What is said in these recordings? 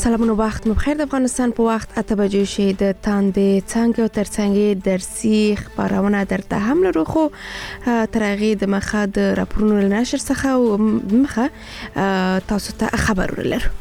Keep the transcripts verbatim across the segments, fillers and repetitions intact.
سلامونه وخت مو بخیر. د افغانستان په وخت اته بجې شي د تاندې څنګه او ترڅنګ درسي خبرونه درته هم لرو، خو ترغه د مخه د راپورونو نشر څخه مخه تاسو ته خبر ورلر.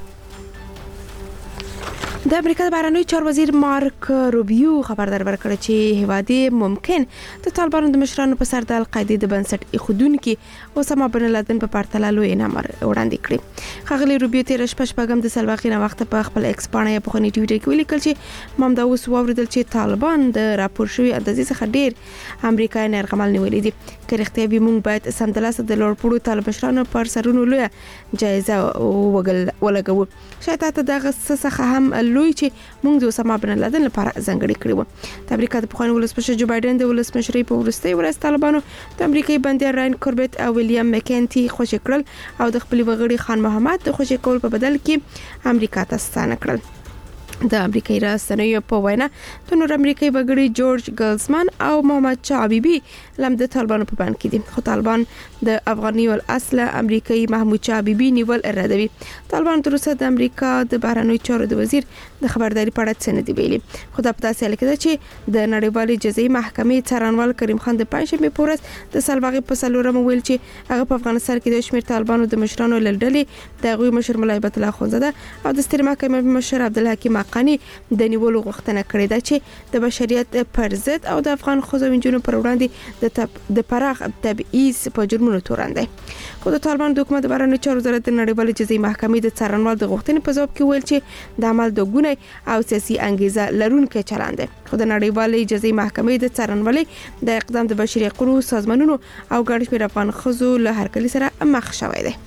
د امریکا د بهرنیو چارو وزیر مارک روبیو خبردار ورکړ چې هوادي ممکن د طالبانو د مشرانو په سر د القاعده د بنسټ ایښودونکو اسامه بن لادن په پرتله لوی انعام وړاندې کړی. خغلی روبیو تیر شپه شپږم د سلواخینه وخت په خپل ایکس باندې په خونی ټویټر کې ولیکل چې مام دا اوس واوریدل چې طالبان د راپور شوی اندازې څخه ډیر امریکایان ارغمل نیولې دي. که رښتیا وي موږ باید سمدلاسه د لوړپوړو طالب مشرانو پر سرونو لوی جایزه وګل ولګو. شاید ته دغه څه هم لوی چې موږ د اسامه بن لادن لپاره ځانګړي کړی و. د امریکا د پخوانی ولسمشر جو بایدن د ولسمشرۍ په وروستۍ ورځ طالبانو د امریکایي بندیان راین کوربټ او ویلیام مکینټي خوشی کړل او د خپل وغړي خان محمد د خوشی کول په بدل کې امریکا ته ستانه کړل. د امریکایي رسنیو په وینا د نور امریکایي وګړي جورج ګلزمن او محمد شعبیبی لم د طالبانو په بند کې دي، خو طالبان د افغاني ول اصله امریکایي محمود شعبیبی نیول ردوي. طالبان تر اوسه د امریکا د بهرنیو چارو د وزیر د خبرداري په اړه څه نه دی ویلي، خو دا په داسې حال کې ده چې د نړیوالې جزایي محکمې څارنوال کریم خان د پنځمې په ورځ د سلواغې په څلورم ویل چې هغه په افغانستان کې د شمیر طالبانو د مشرانو لړډلې د غوي مشر مولوی عبد الله خونزاده او د ستر محکمې مشر عبد الحکیم قانی د نیولو غوښتنه کړې ده چې د بشریت پر ضد او د افغان ښځو وینجونو پر وړاندې د د پراخ تبعیض په جرمونو تورن دي. خو د طالبان د حکومت بهرنیو چارو وزارت د نړیوالې جزایي محکمې د څارنوال د غوښتنې په ځواب کې ویل چې د عمل د ګونې او سیاسي انګیزه لرونکي چلند دی. خو د نړیوالې جزایي محکمې د څارنوالۍ د اقدام د بشري حقوقو سازمانونو او ګڼ شمېر افغان ښځو له هرکلي سره مخ شوی دی.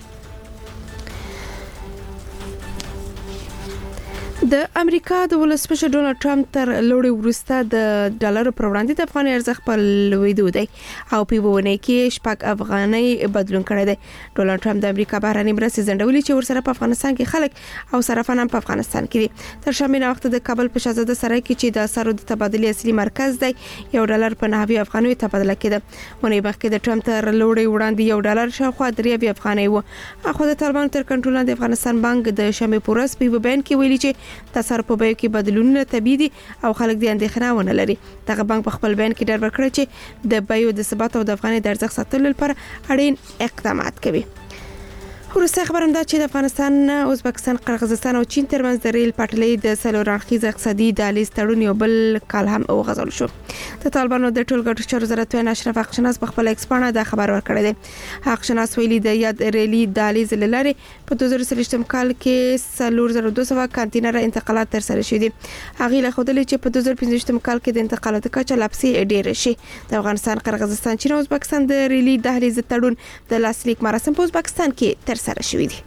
د امریکا د ولسمشر ډونالد ټرمپ تر لوړې وروسته د ډالر پر وړاندې د افغاني ارزښت په لوړېدو دی او په ونه کې شپږ افغاني بدلون کړی دی. ډونالد ټرمپ د امریکا بهرنۍ مرستې ځنډولې چې ورسره په افغانستان کې خلک او صرافان هم په افغانستان کې دي. تر شامل وخت د کابل په شاهزاده سرای کې چې د اسعارو د تبادلې اصلي مرکز دی یو ډالر په نهوي افغاني تبادله کېده. ونه مخکې د ټرمپ تر لوړې وړاندې یو ډالر شاوخوا درې افغاني و. اخو د طالبانو تر کنټرول لاندې افغانستان بانک د شنبه په ورځ په بیان کې ویلي چې تصرف په بیو کې بدلونونه طبيعي دي او خلک د اندېښنه ونه لري. دغه بانک په خپل بیان کې ډېر ورکړی چې د بیو د ثبات او د افغاني د ارزښت ساتلو لپاره اړین اقدامات کوي. وروسته خبرم ده چې د افغانستان، ازبکستان، قرغیزستان او چین ترمنځ د ریل پټلۍ د څلور اړخیز اقتصادي دهلیز تړون یو بل کال هم وغځول شو. د طالبانو د ټولګټو چارو وزارت وینا اشرف حقشناس په خپل ایکس باندې دا خبر ورکړی دی. حقشناس ویلي د یاد ریلی دهلیز لاري په دوه زره څلوېښتم کال کې څلور زره دوه سوه کانټینر انتقالات تر سره شوي دي. هغه له خوده چې په دوه زره پنځه ویشتم کال کې د انتقالاتو کچه لاپسې ډېر شي. د افغانستان، قرغیزستان، چین او ازبکستان د ریلی دهلیز تړون د لاسلیک مراسم په ازبکستان کې تر سره شوي دي.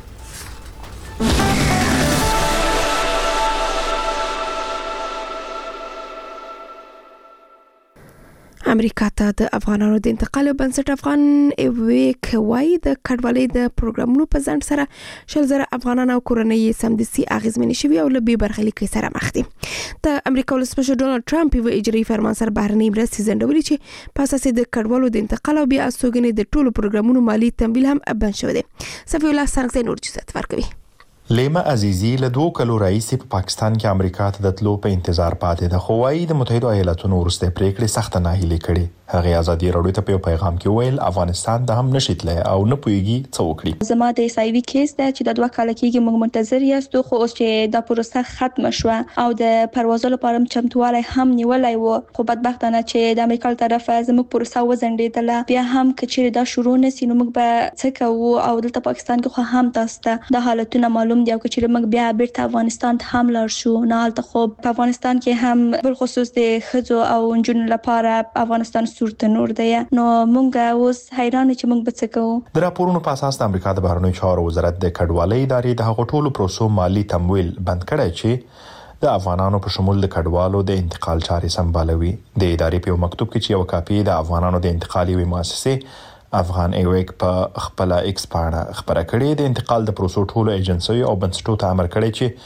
امریکا ته د افغانانو د انتقال بنسټ افغان ویک وای د کډوالۍ د پروګرامونو په ځند سره شل زره افغانان او کورنۍ سمدسي اغیزمنې شوي او له بې برخلیکۍ سره مخ دي. د امریکا ولسمشر ډونالد ټرمپ یو اجرایي فرمان سره بهرنۍ مرستې ځنډولې چې په اساس د کډوالو د انتقال او بیا استوګنې د ټولو پروګرامونو مالی تمویل هم بند شوی دی. صفی الله سنگزی نور جزات ورکوي. لیما عزیزی له دوه کلو راهیسې په پاکستان کې امریکا ته د تلو په انتظار پاتې ده، خو وايي د متحده ایالاتونو وروسته پریکړې سخت ناهیلي کړي. هغه ازادي راډیو ته په پیغام کې ویل افغانستان د هم نشیتله او نه پويږي څه وکړي. زما د ایسایوي کیس ده چې د دوه کال کېږي موږ منتظر یاستو، خو اوس چې دا پروسه ختم شوه او د پروازو لپاره چمتووالی هم نیولای وو، خو بدبختانه چې د امریکا له طرفه زموږ پروسه وزندېدله. بیا هم کچېر دا شروع نسی نو موږ به څه کوو او دلته پاکستان کې خو هم تاسو ته د حالتونو معلوم دی او کچېر موږ بیا بیرته افغانستان ته هم لاړ شو نه هلته خو په افغانستان کې هم بل خصوص د ښځو او نجونو لپاره افغانستان صورت نور دی. نو موږ اوس حیران چې موږ به څه کوو. د راپورونو په اساس د امریکا د بهرنیو چارو وزارت د کډوالۍ ادارې د هغو ټولو پروسو مالی تمویل بند کړی چې د افغانانو په شمول د کډوالو د انتقال چارې سمبالوي. د ادارې په مکتوب کې چې یو کاپي د افغانانو د انتقالي وی مؤسسه افغان ایویک په خپل ایکس باندې خبره کړې د انتقال د پروسو ټولو ایجنسیو او بنسټونو ته امر کړی چې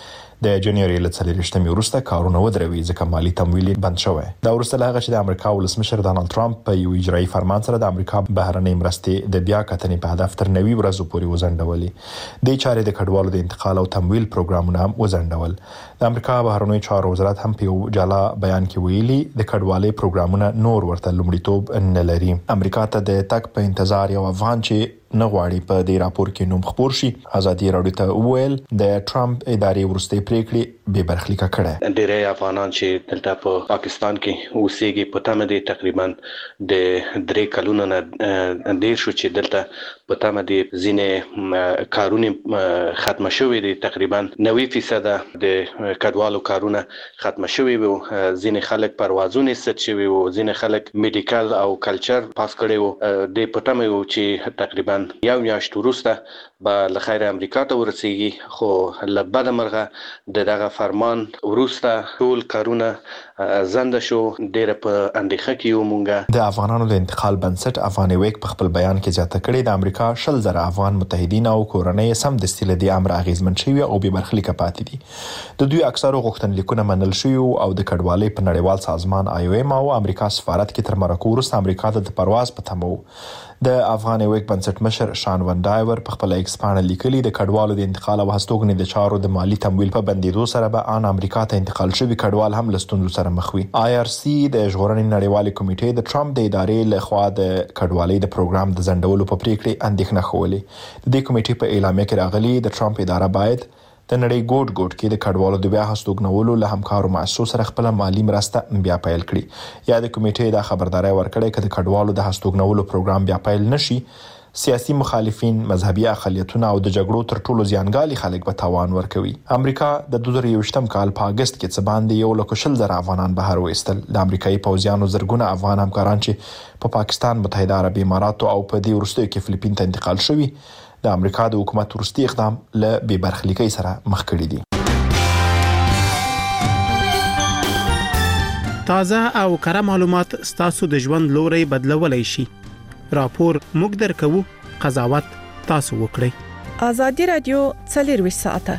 د جنوري ل څلورویشتمې وروسته کارونه ودروي ځکه مالی تمویل بند شوی. دا وروسته له هغه چې د امریکا ولسمشر ډانلډ ټرمپ په یو اجرایي فرمان سره د امریکا بهرنۍ مرستې د بیا کتنې په هدف تر نوي ورځو پورې وزندولې. د چارې د کډوالو د انتقال او تمویل پروګرامونه هم وزندول. د امریکا بهرنیو چارو وزارت هم په یو جلا بیان کې ویلي د کډوالۍ پروګرامونه نور ورته لومړیتوب نه لري. امریکا ته د تک په انتظار یو افغان چې نه غواړي په دې راپور کې نوم خبر شي ازادي راډیو ته ویل د ټرمپ ادارې ورستۍ پریکړې به برخلیک کړه. ډېری افغانان چې دلته په پاکستان کې اوسېږي په تمه دي تقریبا د درې کلونو نه ډېر شو چې دلته په تمه دي ځینې کارونه ختم شوي دي. تقریبا نوي فیصد د کډوالو کارونه ختم شوي وو. ځینې خلک پروازونه ست شوي وو، ځینې خلک میډیکل او کلچر پاس کړي وو. د په تمه وو چې تقریبا یو میاشت وروسته به له خیر امریکا ته ورسیږي، خو له بد مرغه د دغه فرمان وروسته ټول کارونه زنده شو. ډېر په اندېښه کې یو مونږه. د افغانانو د انتقال بنسټ افغان ویک په خپل بیان کې زیاته کړې د امریکا شل زره افغان متحدین او کورنۍ سم د استیل د امر اغیزمن شوی او به برخلیک پاتې دي. د دوی اکثرو غوښتنلیکونه منل شوی او د کډوالۍ په نړیوال سازمان آی او ایم او امریکا سفارت کې تر مرکو وروسته امریکا ته د پرواز په تمه وو. د افغان ویک بنسټ مشر شان ون ډایور په خپل ایکس باندې لیکلي د کډوالو د انتقال او هستوګنې د چارو د مالی تمویل په بندیدو سره به ان امریکا ته انتقال شوی کډوال هم لستوندو سره مخ وي. آی آر سی د ژغورنې نړیوالې کمیټې د ټرمپ د ادارې له خوا د کډوالۍ د پروګرام د ځنډولو په پریکړې اندېښنه خوله. د دې کمیټې په اعلامیه کې راغلي د ټرمپ اداره باید د نړۍ ګوټ ګوټ کې د کډوالو د بیا هستوګنولو له همکارو مؤسسو سره خپل مالی مرسته بیا پیل کړي. یا د کمیټې د خبرداري ورکړې چې د کډوالو د هستوګنولو پروګرام بیا پیل نشي، سیاسي مخالفین، مذهبي اقلیتونه او د جګړو تر ټولو زیانګالي خلک به تاوان ورکوي. امریکا د دوه زره یوویشتم کال په اگست کې څه باندې یو لک شل زره افغانان بهر وایستل. د امریکایي پوځیانو زرګونه افغان همکاران چې په پاکستان، متحده عربي اماراتو او په دې وروستیو کې فلیپین ته انتقال شوي د امریکا د حکومت وروستي اقدام له بې برخلیکۍ سره مخ کړي دي. تازه او کره معلومات ستاسو د ژوند لوري بدلولای شي. راپور موږ درکو، قضاوت تاسو وکړئ. ازادي رادیو څلورویشت ساعته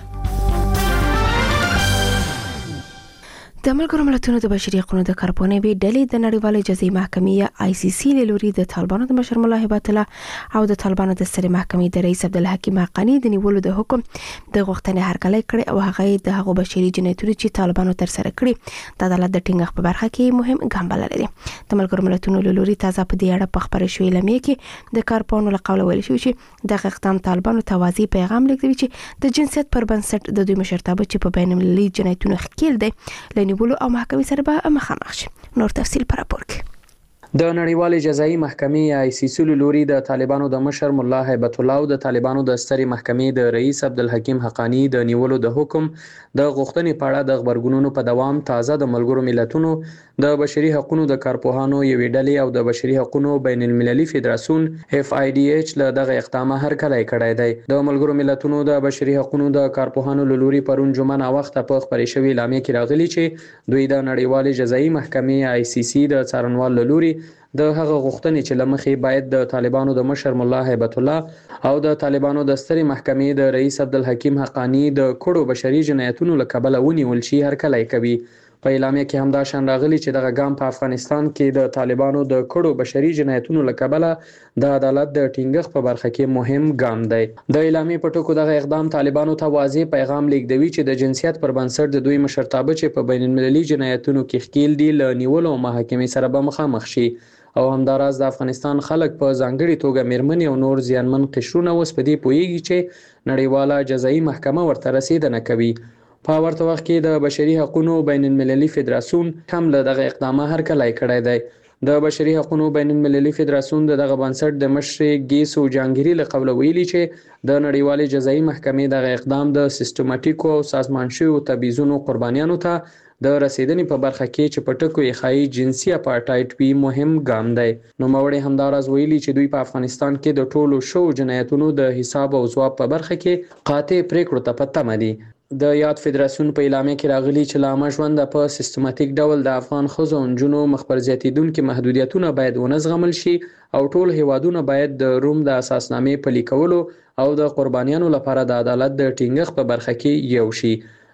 د ملګرو ملتونو د بشري حقوقو د کارپونې وی ډلې د نړیوالې جزایي محکمې یا آی سی سی له لوري د طالبانو د مشر مولا هبت الله او د طالبانو د سترې محکمې د رئیس عبدالحکیم حقانی د نیولو د حکم د غوښتنې هرکلی کړي او هغه د هغو بشري جنایتونو چې طالبانو تر سره کړي د عدالت د ټینګښت په برخه کې مهم ګام بللی. د ملګرو ملتونو له لوري تازه په دې اړه په خبرې شوې اعلامیه کې د کارپونو له قوله ویل شوی چې د اقدام طالبانو توازی پیغام لیکلی چې د جنسیت پر بنسټ د دوی مشرتابه چې په بین المللي جنایتونو ښکیل دی لنیولو او محکمې سره به مخامخ شي. نور تفصیل پر راپور کې. د نړیوالې جزایي محکمې آی سی سی لوري د طالبانو د مشر مولا هبت الله او د طالبانو د سترې محکمې د رئیس عبدالحکیم حقانی د نیولو د حکم د غوښتنې په اړه د خبرګونونو په دوام تازه د ملګرو ملتونو د بشري حقوقو د کارپوهانو یوې ډلې او د بشري حقوقو بین المللي فدراسیون اف آی ډي ایچ له دغه اقدامه هرکلی کړی دی. د ملګرو ملتونو د بشري حقوقو د کارپوهانو لوري پرون جمعه نا وخت په خبرې شوې اعلامیه کې راغلي چې دوی د نړیوالې جزایي محکمې آی سی سی د څارنوال لوري د هغه غوښتنې چې لمخې باید د طالبانو د مشر مولا هبت الله او د طالبانو د سترې محکمې د رئیس عبدالحکیم حقانی د کړو بشري جنایتونو له کبله ونیول شي هرکلی کوي. په اعلامیه کې همدا شان راغلي چې دغه ګام په افغانستان کې د طالبانو د کړو بشري جنایتونو له کبله د عدالت د ټینګښت په برخه کې مهم ګام دی. د اعلامیې په ټکو دغه اقدام طالبانو ته واضح پیغام لیږدوي چې د جنسیت پر بنسټ د دوی مشرتابه چې په بین المللي جنایتونو کې ښکیل دي له نیولو او محاکمې سره به مخامخ شي او همداراز د افغانستان خلک په ځانګړي توګه میرمنې او نور زیانمن قشرونه اوس په دې پوهیږي چې نړیواله جزایي محکمه ورته رسیدنه کوي. په ورته وخت کې د بشري حقوقو بین المللي فدراسیون هم له دغه اقدامه هرکلی کړی دی. د بشري حقوقو بین المللي فدراسیون دغه بنسټ د مشر ګیسو جانګيري له قوله ویلي چې د نړیوالې جزایي محکمې دغه اقدام د سیستماتیکو او سازمان شویو تبعیضونو قربانیانو ته د رسیدنې په برخه کې چې په ټکو یې ښایي جنسي اپارټایډ وي مهم ګام دی. نوموړي همداراز ویلي چې دوی په افغانستان کې د ټولو شوو جنایتونو د حساب او ځواب په برخه کې قاطع پریکړو ته په تمه دي. د یاد فدراسیون په اعلامیه کې راغلي چې لامه ژوند په سیستماتیک ډول د افغان ښځو او نجونو مخبر زیاتیدونکو محدودیتونه باید ونه زغمل شي او ټول هیوادونه باید د روم د اساسنامې پلي کولو او د قربانیانو لپاره د عدالت د ټینګښت په برخه کې یو شي.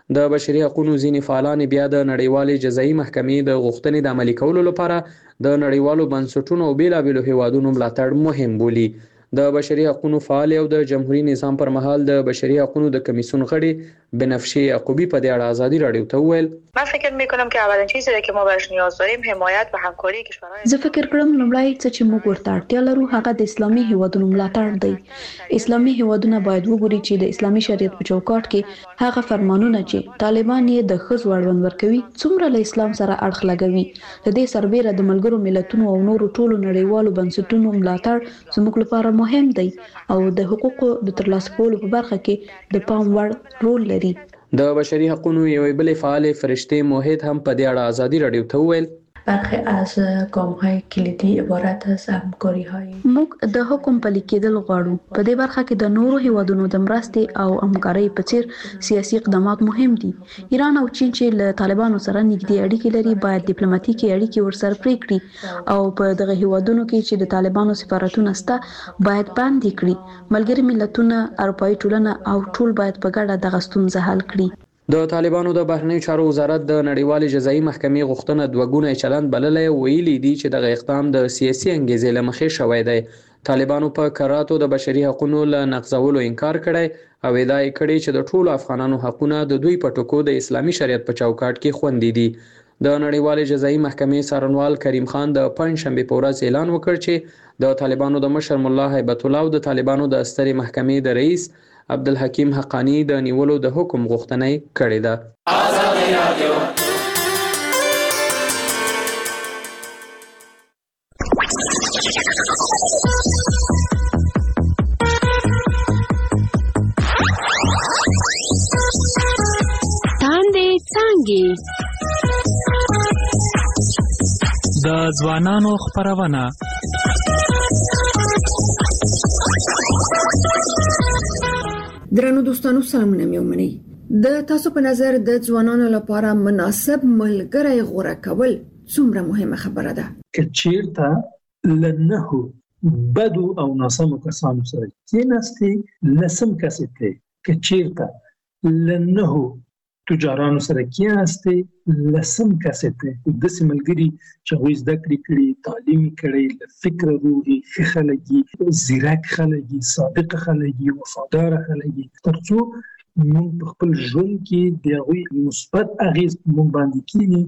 د بشري حقوقو ځینې فعالان بیا د نړیوالې جزایي محکمې د غوښتنې د عملي کولو لپاره د نړیوالو بنسټونو او بیلابېلو هیوادونو ملاتړ مهم بولي. د بشري حقوقو فعال او د جمهوریت نظام پر مهال د بشري حقوقو د کمیسیون غړي بنفشه یعقوبی په دې اړه آزادی رادیو ته وویل: من فکر میکنم که اولین چیزی که ما بهش نیاز داریم حمایت و همکاری کشورهای زه فکر کړم لومړی څه چې موږ ورته اړتیا لرو هغه د اسلامي هیوادونو ملاتړ دی. اسلامي هیوادونه باید وګوري چې د اسلامي شریعت په چوکاټ کې هغه فرمانونه چې طالبان یې د ښځو اړوند ورکوي څومره له اسلام سره اړخ لګوي. د دې سربېره د ملګرو ملتونو او نورو ټولو نړیوالو بنسټونو ملاتړ زموږ لپاره مهم دی او د حقوقو د ترلاسه کولو په برخه کې د پام وړ رول لري. د بشري حقوقو یو بل فعال فرشته موحد هم په دې اړه آزادی رادیو ته وویل: برخی از گام‌های کلیدی عبارت از همکاری‌های موږ د حکم پلي کېدل غواړو. په دې برخه کې د نورو هیوادونو د مرستې او همکارۍ په څیر سیاسي اقدامات مهم دي. ایران او چین چې له طالبانو سره نږدې اړیکې لري باید ډیپلوماټیکي اړیکې ورسره پرې کړي او په دغه هیوادونو کې چې د طالبانو سفارتونه شته باید باندې کړي. ملګري ملتونه، اروپایي ټولنه او ټول باید په ګډه دغه ستونزه حل کړي. د طالبانو د بهرنیو چارو وزارت د نړیوالې جزایي محکمې غوښتنه دوه ګونی چلند بللې، ویلي دي چې دغه اقدام د سیاسي انګیزې له مخې شوی دی. طالبانو په کراتو د بشري حقوقو له نقضولو انکار کړی او ادعا کړې چې د ټولو افغانانو حقونه د دوی په ټکو د اسلامي شریعت په چوکاټ کې خوندي دي. د نړیوالې جزایي محکمې څارنوال کریم خان د پنځشنبه په ورځ اعلان وکړ چې د طالبانو د مشر مولا هیبت الله او د طالبانو د سترې محکمې د رئیس عبدالحکیم حقانی د نیولو د حکم غوښتنه کړې ده. آزادي رادیو تاندې څانګې د ځوانانو خپرونه. درنو دوستانو سلامونه مې ومنئ. د تاسو په نظر د ځوانانو لپاره مناسب ملګری غوره کول څومره مهمه خبره ده؟ که چیرته لنهو بدو او ناسمو کسانو سره کېناستې لسم کسې ته، که چیرته لنهو تجارانو سره کېناستې لسم کسې ته، داسې ملګري چې هغوی زده کړې کړي، تعلیم کړی، له فکره روغي، ښه خلک دي، ځیرک خلک دي، صادق خلک دي، وفادار خلک دي، تر څو موږ په خپل ژوند کې د هغوی مثبت اغېز په موږ باندې کېږي.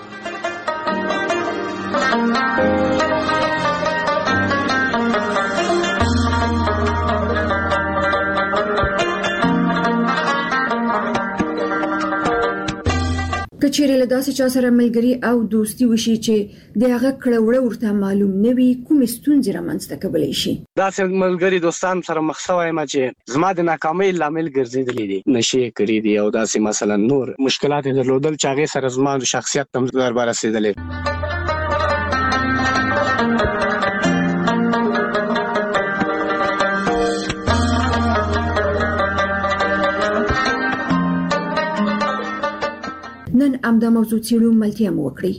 کچېرې له داسې چا سره ملګري او دوستي وشي چې د هغه کړه وړه ورته معلوم نه وي، کومې ستونزې رامنځته کولی شي؟ داسې ملګري دوستان سره مخ شوی یم چې زما د ناکامۍ لامل ګرځېدلي دي، نشې یې کړي دي او داسې مثلا نور مشکلات یې درلودل چې هغې سره زما د شخصیت ته ضربه رسېدلې. نن همدا موضوع څېړو، ملتیا مو وکړئ.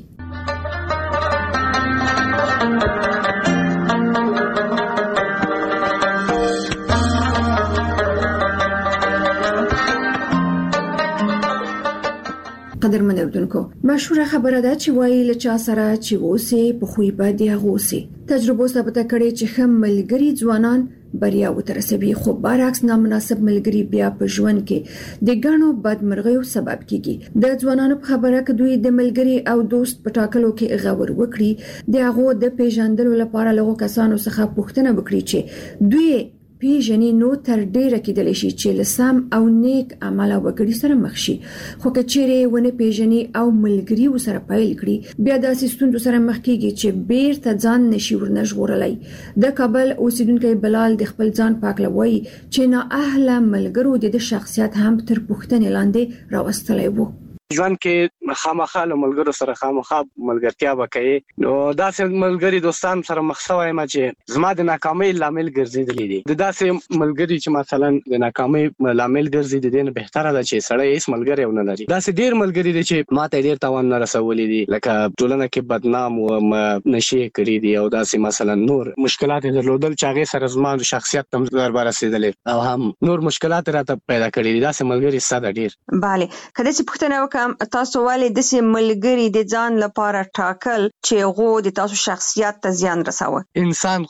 قدرمن اردوونکو، مشهوره خبره ده چې وایي له چا سره چې اوسې په خوی به د هغه اوسې. تجربو ثابته کړې چې ښه ملګري ځوانان بریا وترسوي، خو برعکس نامناسب ملګري بیا په ژوند کې د ګڼو بدمرغیو سبب کیږي. د ځوانانو په خبره کې دوی د ملګري او دوست په ټاکلو کې غور وکړي، د هغه د پیژندلو لپاره له کسانو څخه پوښتنه وکړي چې دوی پیژنې نو تر ډیره کېدلی شي چې له سم او نیک عمله وګړي سره مخ شي. خو که چیرې ونه پیژنې او ملګري ورسره پیل کړي، بیا داسې ستونزو سره مخ کېږي چې بیرته ځان نشي ورنه ژغورلی. د کابل اوسیدونکی بلال د خپل ځان پاکله وایي چې نااهله ملګرو د ده شخصیت هم تر پوښتنې لاندې راوستلی و. ژوند کې خامخا له ملګرو سره خامخا ملګرتیا وکړي نو داسې ملګری دوستان سره مخ شوی ما چې زما د ناکامۍ لامل ګرځیدلی دي د داسې ملګری چې مثلا د ناکامۍ لامل ګرځي د دې نه بهتره ده چې سړی هیڅ ملګری ونه لري داسې ډیر ملګری دي چې ماته ډیر تاوان نه رسولي دي لکه ټولنه کې بدنام او نشې کړې دي او داسې مثلا نور مشکلات درلودل چې هغه سره زما د شخصیت تم دربار رسیدلې او هم نور مشکلات راته پیدا کړې دي داسې ملګری ساده ډیر bale کله چې پوښتنه وکم تاسو والي د ملګری د ځان لپاره ټاکل چې غو د تاسو شخصیت ته زیان رسوي انسان